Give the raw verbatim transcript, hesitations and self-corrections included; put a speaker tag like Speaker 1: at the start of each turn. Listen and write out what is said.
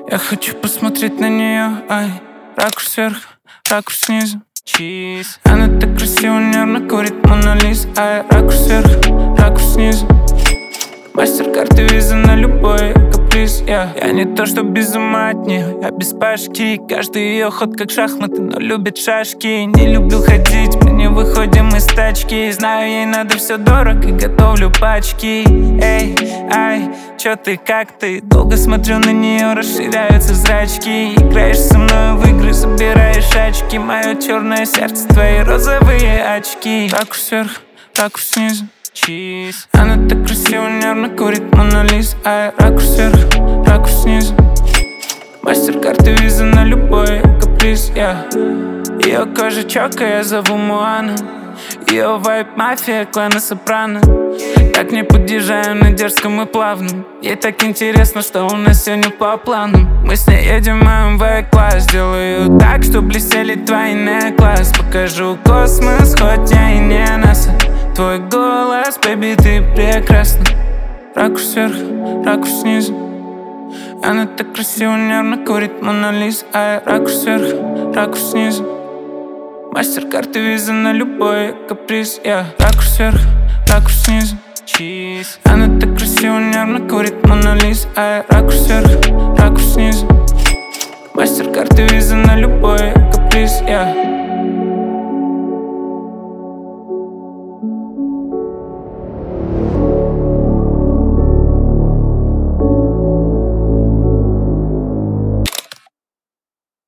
Speaker 1: Я хочу посмотреть на нее, ай. Ракурс сверху, ракурс снизу. Чиз. Она так красиво, нервно курит Мона Лиза, ай. Ракурс сверху, ракурс снизу. Мастер-карты, виза на любой каприз, yeah. Я не то, что без ума от нее, я без пашки. Каждый ее ход как шахматы, но любит шашки. Не люблю ходить, мы не выходим из тачки. Знаю, ей надо все дорого, готовлю пачки. Эй, ай, чё ты, как ты? Долго смотрю на нее, расширяются зрачки. Играешь со мной в игры, забираешь очки. Мое черное сердце, твои розовые очки. Ракурс сверху, ракурс снизу. Чиз. Она так красиво, нервно курит Мона Лиза, ай. Ракурс сверху, ракурс снизу. Мастер-карты, виза на любой каприз, yeah. Ее кожа чёка, я зову Муана. Ее вайб мафия, клана Сопрано. Так не подъезжаем на дерзком и плавном. Ей так интересно, что у нас сегодня по планам. Мы с ней едем в эм вэ класс. Делаю так, что блестели твои некласс. Покажу космос, хоть я и не НАСА. Твой голос, бэби, ты прекрасна. Ракурс сверху, ракурс снизу. Она так красиво, нервно курит Мона Лиза, ай. Ракурс сверху, ракурс снизу. Мастер-карты, виза на любой каприз, yeah. Ракурс сверху, ракурс снизу. Чиз. Она так красиво, нервно курит Мона Лиза, ай. Ракурс сверху, ракурс снизу. Мастер-карты, виза на любой